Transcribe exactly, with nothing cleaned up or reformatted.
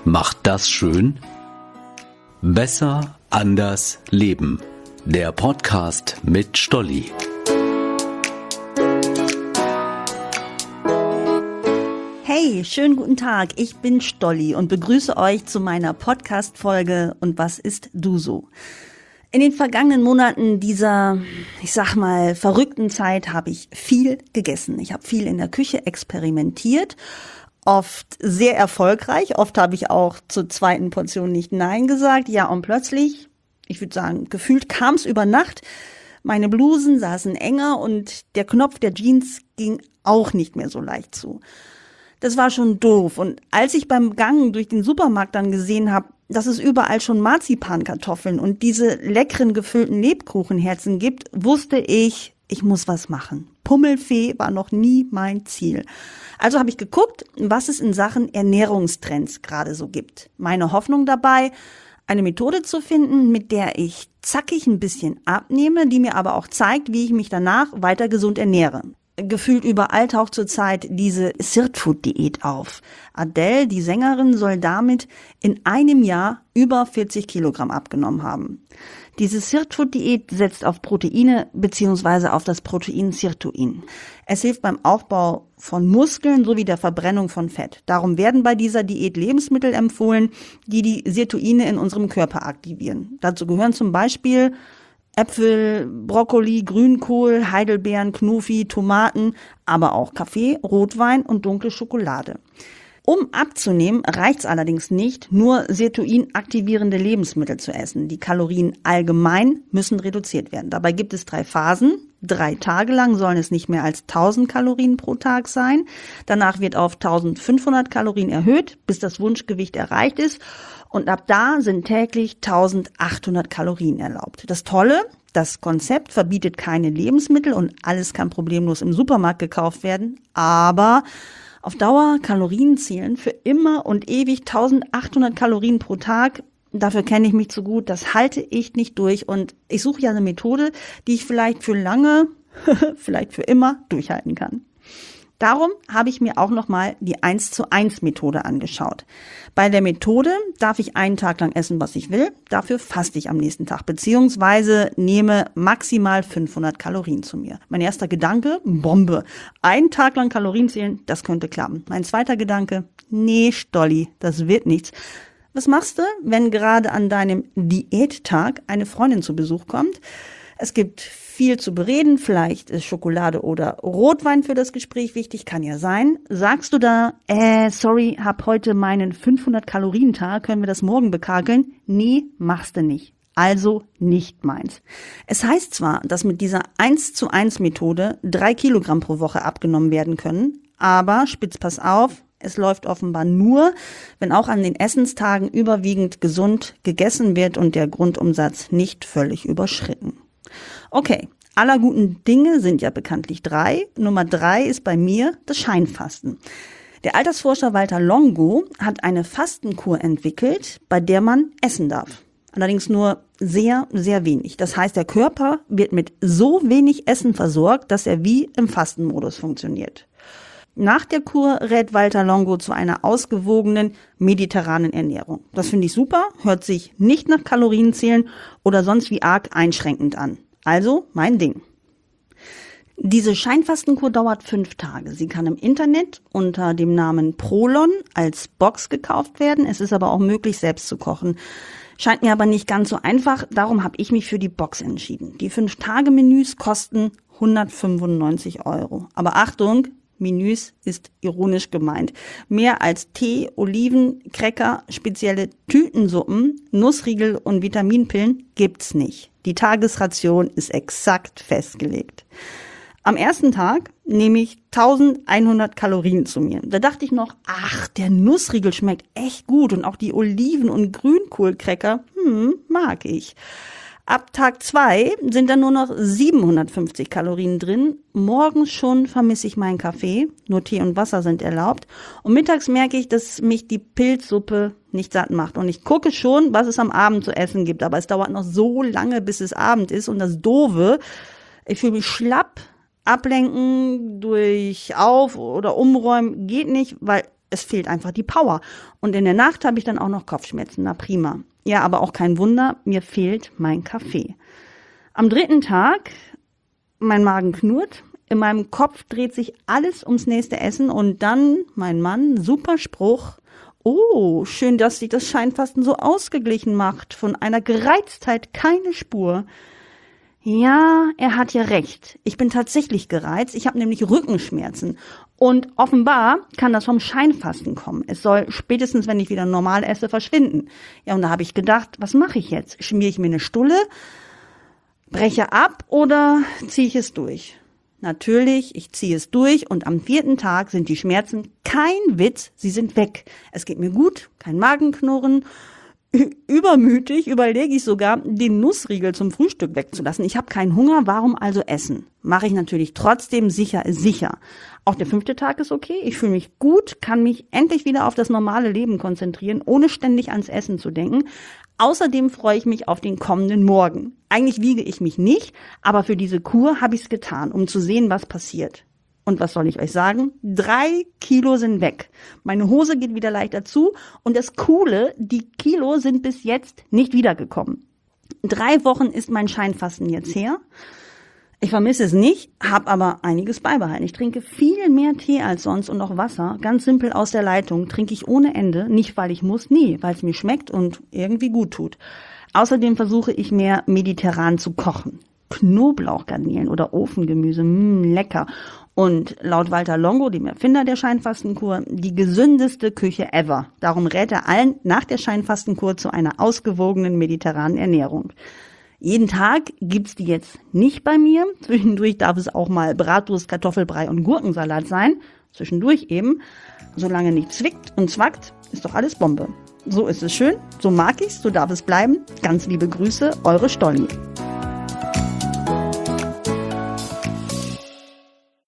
Macht das schön? Besser, anders, leben. Der Podcast mit Stolli. Hey, schönen guten Tag, ich bin Stolli und begrüße euch zu meiner Podcast-Folge Und was isst du so? In den vergangenen Monaten dieser, ich sag mal, verrückten Zeit habe ich viel gegessen. Ich habe viel in der Küche experimentiert, oft sehr erfolgreich. Oft habe ich auch zur zweiten Portion nicht Nein gesagt. Ja, und plötzlich, ich würde sagen, gefühlt kam es über Nacht. Meine Blusen saßen enger und der Knopf der Jeans ging auch nicht mehr so leicht zu. Das war schon doof. Und als ich beim Gang durch den Supermarkt dann gesehen habe, dass es überall schon Marzipankartoffeln und diese leckeren gefüllten Lebkuchenherzen gibt, wusste ich, ich muss was machen. Pummelfee war noch nie mein Ziel. Also habe ich geguckt, was es in Sachen Ernährungstrends gerade so gibt. Meine Hoffnung dabei, eine Methode zu finden, mit der ich zackig ein bisschen abnehme, die mir aber auch zeigt, wie ich mich danach weiter gesund ernähre. Gefühlt überall taucht zurzeit diese Sirtfood-Diät auf. Adele, die Sängerin, soll damit in einem Jahr über vierzig Kilogramm abgenommen haben. Diese Sirtfood-Diät setzt auf Proteine bzw. auf das Protein Sirtuin. Es hilft beim Aufbau von Muskeln sowie der Verbrennung von Fett. Darum werden bei dieser Diät Lebensmittel empfohlen, die die Sirtuine in unserem Körper aktivieren. Dazu gehören zum Beispiel Äpfel, Brokkoli, Grünkohl, Heidelbeeren, Knofi, Tomaten, aber auch Kaffee, Rotwein und dunkle Schokolade. Um abzunehmen, reicht's allerdings nicht, nur Sirtuin-aktivierende Lebensmittel zu essen. Die Kalorien allgemein müssen reduziert werden. Dabei gibt es drei Phasen. Drei Tage lang sollen es nicht mehr als tausend Kalorien pro Tag sein. Danach wird auf eintausendfünfhundert Kalorien erhöht, bis das Wunschgewicht erreicht ist. Und ab da sind täglich eintausendachthundert Kalorien erlaubt. Das Tolle, das Konzept verbietet keine Lebensmittel und alles kann problemlos im Supermarkt gekauft werden. Aber auf Dauer Kalorien zählen für immer und ewig eintausendachthundert Kalorien pro Tag. Dafür kenne ich mich zu gut, das halte ich nicht durch und ich suche ja eine Methode, die ich vielleicht für lange, vielleicht für immer durchhalten kann. Darum habe ich mir auch nochmal die eins zu eins Methode angeschaut. Bei der Methode darf ich einen Tag lang essen, was ich will, dafür faste ich am nächsten Tag, beziehungsweise nehme maximal fünfhundert Kalorien zu mir. Mein erster Gedanke, Bombe, einen Tag lang Kalorien zählen, das könnte klappen. Mein zweiter Gedanke, nee Stolli, das wird nichts. Was machst du, wenn gerade an deinem Diättag eine Freundin zu Besuch kommt? Es gibt viel zu bereden, vielleicht ist Schokolade oder Rotwein für das Gespräch wichtig, kann ja sein. Sagst du da, äh, sorry, hab heute meinen fünfhundert Kalorien Tag, können wir das morgen bekakeln? Nee, machst du nicht. Also nicht meins. Es heißt zwar, dass mit dieser eins zu eins Methode drei Kilogramm pro Woche abgenommen werden können, aber spitz pass auf, es läuft offenbar nur, wenn auch an den Essenstagen überwiegend gesund gegessen wird und der Grundumsatz nicht völlig überschritten. Okay, aller guten Dinge sind ja bekanntlich drei. Nummer drei ist bei mir das Scheinfasten. Der Altersforscher Walter Longo hat eine Fastenkur entwickelt, bei der man essen darf. Allerdings nur sehr, sehr wenig. Das heißt, der Körper wird mit so wenig Essen versorgt, dass er wie im Fastenmodus funktioniert. Nach der Kur rät Walter Longo zu einer ausgewogenen mediterranen Ernährung. Das finde ich super, hört sich nicht nach Kalorienzählen oder sonst wie arg einschränkend an. Also mein Ding. Diese Scheinfastenkur dauert fünf Tage. Sie kann im Internet unter dem Namen Prolon als Box gekauft werden. Es ist aber auch möglich, selbst zu kochen. Scheint mir aber nicht ganz so einfach, darum habe ich mich für die Box entschieden. Die fünf Tage Menüs kosten hundertfünfundneunzig Euro. Aber Achtung, Menüs ist ironisch gemeint. Mehr als Tee, Oliven, Cracker, spezielle Tütensuppen, Nussriegel und Vitaminpillen gibt's nicht. Die Tagesration ist exakt festgelegt. Am ersten Tag nehme ich eintausendeinhundert Kalorien zu mir. Da dachte ich noch, ach, der Nussriegel schmeckt echt gut und auch die Oliven- und Grünkohlcracker, hm, mag ich. Ab Tag zwei sind dann nur noch siebenhundertfünfzig Kalorien drin. Morgens schon vermisse ich meinen Kaffee, nur Tee und Wasser sind erlaubt. Und mittags merke ich, dass mich die Pilzsuppe nicht satt macht. Und ich gucke schon, was es am Abend zu essen gibt. Aber es dauert noch so lange, bis es Abend ist. Und das Doofe, ich fühle mich schlapp, ablenken durch Auf- oder Umräumen geht nicht, weil es fehlt einfach die Power. Und in der Nacht habe ich dann auch noch Kopfschmerzen, na prima. Ja, aber auch kein Wunder, mir fehlt mein Kaffee. Am dritten Tag, mein Magen knurrt, in meinem Kopf dreht sich alles ums nächste Essen und dann, mein Mann, super Spruch, oh, schön, dass sich das Scheinfasten so ausgeglichen macht, von einer Gereiztheit keine Spur. Ja, er hat ja recht. Ich bin tatsächlich gereizt. Ich habe nämlich Rückenschmerzen. Und offenbar kann das vom Scheinfasten kommen. Es soll spätestens, wenn ich wieder normal esse, verschwinden. Ja, und da habe ich gedacht, was mache ich jetzt? Schmiere ich mir eine Stulle, breche ab oder ziehe ich es durch? Natürlich, ich ziehe es durch und am vierten Tag sind die Schmerzen kein Witz, sie sind weg. Es geht mir gut, kein Magenknurren. Übermütig überlege ich sogar, den Nussriegel zum Frühstück wegzulassen. Ich habe keinen Hunger, warum also essen? Mache ich natürlich trotzdem, sicher ist sicher. Auch der fünfte Tag ist okay, ich fühle mich gut, kann mich endlich wieder auf das normale Leben konzentrieren, ohne ständig ans Essen zu denken. Außerdem freue ich mich auf den kommenden Morgen. Eigentlich wiege ich mich nicht, aber für diese Kur habe ich es getan, um zu sehen, was passiert. Und was soll ich euch sagen? Drei Kilo sind weg. Meine Hose geht wieder leichter zu und das Coole, die Kilo sind bis jetzt nicht wiedergekommen. Drei Wochen ist mein Scheinfasten jetzt her. Ich vermisse es nicht, habe aber einiges beibehalten. Ich trinke viel mehr Tee als sonst und auch Wasser, ganz simpel aus der Leitung, trinke ich ohne Ende, nicht weil ich muss, nee, weil es mir schmeckt und irgendwie gut tut. Außerdem versuche ich mehr mediterran zu kochen. Knoblauchgarnelen oder Ofengemüse, mh, lecker. Und laut Walter Longo, dem Erfinder der Scheinfastenkur, die gesündeste Küche ever. Darum rät er allen nach der Scheinfastenkur zu einer ausgewogenen mediterranen Ernährung. Jeden Tag gibt's die jetzt nicht bei mir. Zwischendurch darf es auch mal Bratwurst, Kartoffelbrei und Gurkensalat sein. Zwischendurch eben. Solange nicht zwickt und zwackt, ist doch alles Bombe. So ist es schön, so mag ich's, so darf es bleiben. Ganz liebe Grüße, eure Stolli.